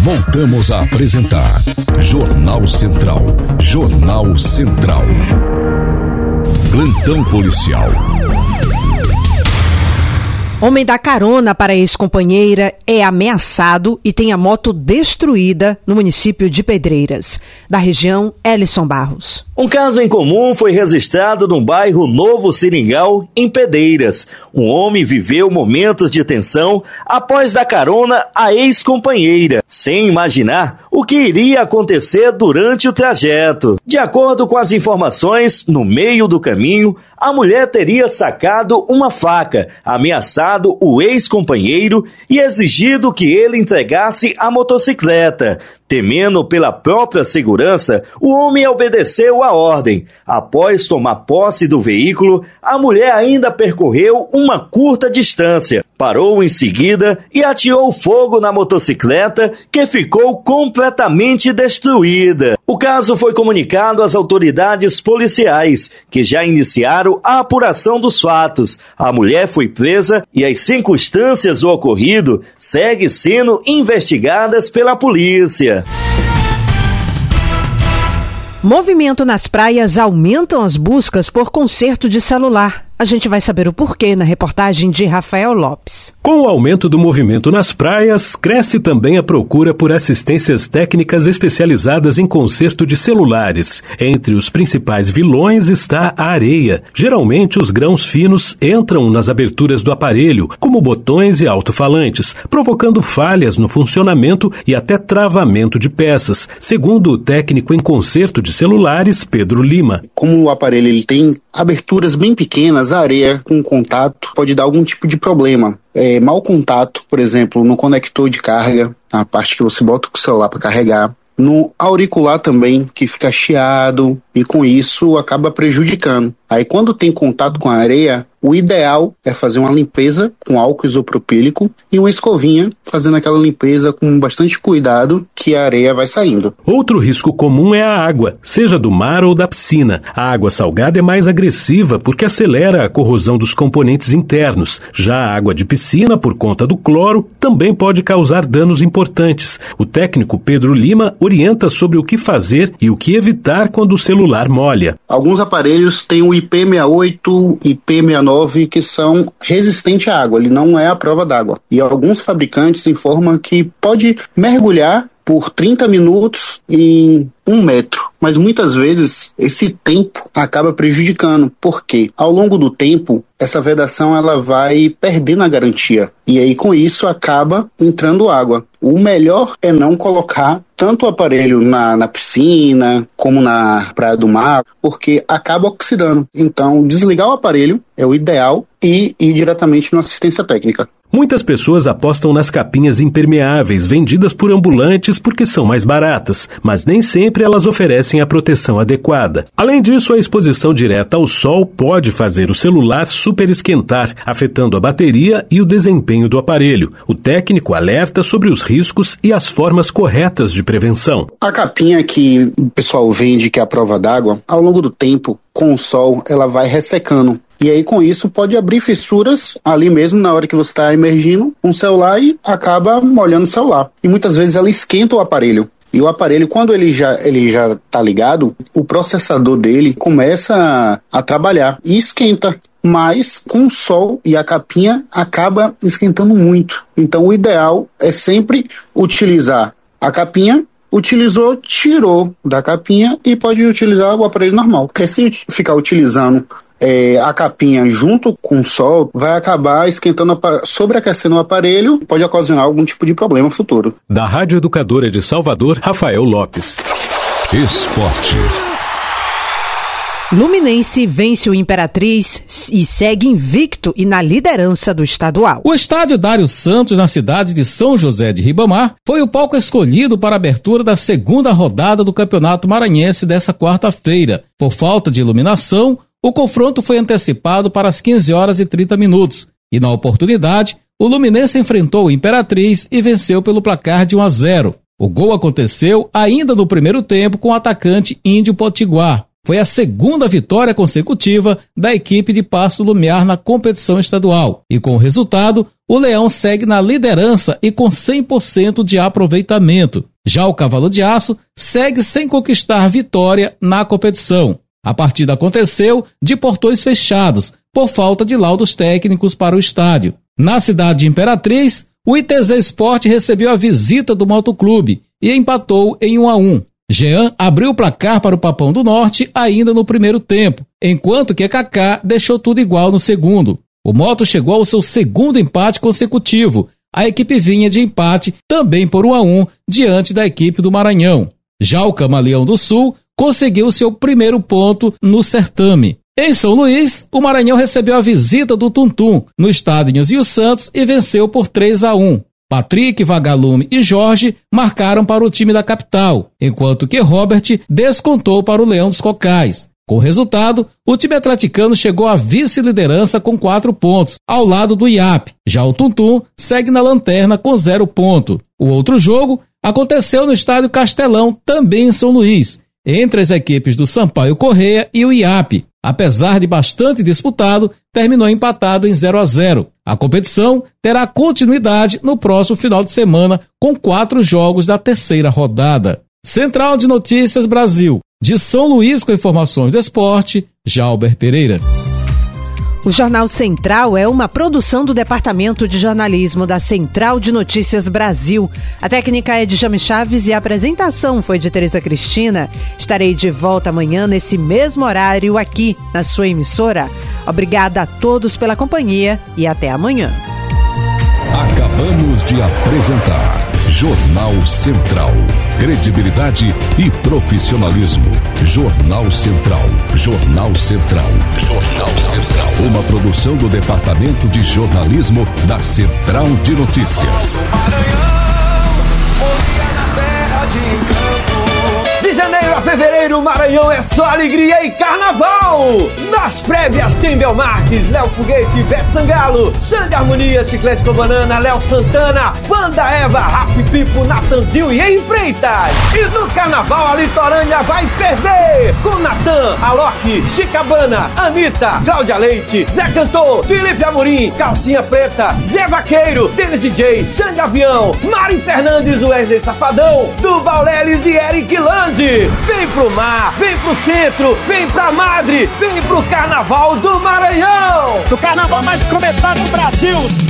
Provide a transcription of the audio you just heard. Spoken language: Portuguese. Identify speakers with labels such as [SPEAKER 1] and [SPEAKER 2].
[SPEAKER 1] Voltamos a apresentar Jornal Central. Jornal Central. Plantão policial.
[SPEAKER 2] Homem dá carona para ex-companheira, é ameaçado e tem a moto destruída no município de Pedreiras. Da região, Elison Barros.
[SPEAKER 3] Um caso incomum foi registrado no bairro Novo Seringal, em Pedreiras. Um homem viveu momentos de tensão após dar carona à ex-companheira, sem imaginar o que iria acontecer durante o trajeto. De acordo com as informações, no meio do caminho, a mulher teria sacado uma faca, ameaçado o ex-companheiro e exigido que ele entregasse a motocicleta. Temendo pela própria segurança, o homem obedeceu a ordem. Após tomar posse do veículo, a mulher ainda percorreu uma curta distância, parou em seguida e ateou fogo na motocicleta, que ficou completamente destruída. O caso foi comunicado às autoridades policiais, que já iniciaram a apuração dos fatos. A mulher foi presa e as circunstâncias do ocorrido seguem sendo investigadas pela polícia.
[SPEAKER 2] Movimento nas praias aumentam as buscas por conserto de celular. A gente vai saber o porquê na reportagem de Rafael Lopes.
[SPEAKER 4] Com o aumento do movimento nas praias, cresce também a procura por assistências técnicas especializadas em conserto de celulares. Entre os principais vilões está a areia. Geralmente, os grãos finos entram nas aberturas do aparelho, como botões e alto-falantes, provocando falhas no funcionamento e até travamento de peças, segundo o técnico em conserto de celulares, Pedro Lima.
[SPEAKER 5] Como o aparelho ele tem aberturas bem pequenas, a areia com contato pode dar algum tipo de problema. Mau contato, por exemplo, no conector de carga, na parte que você bota o celular para carregar, no auricular também, que fica chiado e com isso acaba prejudicando. Aí quando tem contato com a areia, o ideal é fazer uma limpeza com álcool isopropílico e uma escovinha, fazendo aquela limpeza com bastante cuidado que a areia vai saindo.
[SPEAKER 4] Outro risco comum é a água, seja do mar ou da piscina. A água salgada é mais agressiva porque acelera a corrosão dos componentes internos. Já a água de piscina, por conta do cloro, também pode causar danos importantes. O técnico Pedro Lima orienta sobre o que fazer e o que evitar quando o celular molha.
[SPEAKER 5] Alguns aparelhos têm o IP68, IP69, que são resistentes à água, ele não é à prova d'água. E alguns fabricantes informam que pode mergulhar por 30 minutos em 1 metro. Mas muitas vezes esse tempo acaba prejudicando, porque ao longo do tempo essa vedação ela vai perdendo a garantia. E aí com isso acaba entrando água. O melhor é não colocar tanto o aparelho na piscina como na praia do mar, porque acaba oxidando. Então desligar o aparelho é o ideal e ir diretamente na assistência técnica.
[SPEAKER 4] Muitas pessoas apostam nas capinhas impermeáveis vendidas por ambulantes porque são mais baratas, mas nem sempre elas oferecem a proteção adequada. Além disso, a exposição direta ao sol pode fazer o celular superesquentar, afetando a bateria e o desempenho do aparelho. O técnico alerta sobre os riscos e as formas corretas de prevenção.
[SPEAKER 5] A capinha que o pessoal vende, que é a prova d'água, ao longo do tempo, com o sol, ela vai ressecando. E aí, com isso, pode abrir fissuras ali mesmo na hora que você está emergindo um celular e acaba molhando o celular. E muitas vezes ela esquenta o aparelho. E o aparelho, quando ele já está ligado, o processador dele começa a trabalhar e esquenta. Mas com o sol e a capinha acaba esquentando muito. Então, o ideal é sempre utilizar a capinha. Utilizou, tirou da capinha e pode utilizar o aparelho normal. Porque se ficar utilizando a capinha junto com o sol, vai acabar esquentando, sobreaquecendo o aparelho, pode ocasionar algum tipo de problema futuro.
[SPEAKER 4] Da Rádio Educadora de Salvador, Rafael Lopes.
[SPEAKER 1] Esporte.
[SPEAKER 2] Luminense vence o Imperatriz e segue invicto e na liderança do estadual.
[SPEAKER 6] O estádio Dário Santos, na cidade de São José de Ribamar, foi o palco escolhido para a abertura da segunda rodada do Campeonato Maranhense dessa quarta-feira. Por falta de iluminação, o confronto foi antecipado para as 15h30 e, na oportunidade, o Luminense enfrentou o Imperatriz e venceu pelo placar de 1-0. O gol aconteceu ainda no primeiro tempo com o atacante Índio Potiguar. Foi a segunda vitória consecutiva da equipe de Paço do Lumiar na competição estadual. E com o resultado, o Leão segue na liderança e com 100% de aproveitamento. Já o Cavalo de Aço segue sem conquistar vitória na competição. A partida aconteceu de portões fechados, por falta de laudos técnicos para o estádio. Na cidade de Imperatriz, o ITZ Sport recebeu a visita do Motoclube e empatou em 1-1. Jean abriu o placar para o Papão do Norte ainda no primeiro tempo, enquanto que Kaká deixou tudo igual no segundo. O Moto chegou ao seu segundo empate consecutivo. A equipe vinha de empate também por 1-1 diante da equipe do Maranhão. Já o Camaleão do Sul conseguiu seu primeiro ponto no certame. Em São Luís, o Maranhão recebeu a visita do Tuntum no estádio Nilzinho Santos e venceu por 3-1. Patrick, Vagalume e Jorge marcaram para o time da capital, enquanto que Robert descontou para o Leão dos Cocais. Com o resultado, o time atleticano chegou à vice-liderança com 4 pontos, ao lado do IAP. Já o Tuntum segue na lanterna com 0 ponto. O outro jogo aconteceu no estádio Castelão, também em São Luís, entre as equipes do Sampaio Corrêa e o IAP. Apesar de bastante disputado, terminou empatado em 0-0. A competição terá continuidade no próximo final de semana com 4 jogos da terceira rodada. Central de Notícias Brasil. De São Luís com informações do esporte, Jalber Pereira.
[SPEAKER 2] O Jornal Central é uma produção do Departamento de Jornalismo da Central de Notícias Brasil. A técnica é de Jame Chaves e a apresentação foi de Tereza Cristina. Estarei de volta amanhã nesse mesmo horário aqui na sua emissora. Obrigada a todos pela companhia e até amanhã.
[SPEAKER 1] Acabamos de apresentar Jornal Central. Credibilidade e profissionalismo. Jornal Central. Jornal Central. Jornal Central. Uma produção do Departamento de Jornalismo da Central de Notícias.
[SPEAKER 7] De janeiro a fevereiro, o Maranhão é só alegria e carnaval! Nas prévias tem Belmarques, Léo Foguete, Beto Zangalo, Xande Harmonia, Chiclete com Banana, Léo Santana, Banda Eva, Rafi Pipo, Natanzil e em Freitas. E no carnaval a litorânea vai perder com Natan, Alok, Chicabana, Anitta, Cláudia Leite, Zé Cantor, Felipe Amorim, Calcinha Preta, Zé Vaqueiro, Denis DJ, Xande Avião, Mari Fernandes, Wesley Safadão, Duval Leles e Eric Landi. Vem pro mar, vem pro centro, vem pra Madre, vem pro Carnaval do Maranhão!
[SPEAKER 8] Do carnaval mais comentado do Brasil!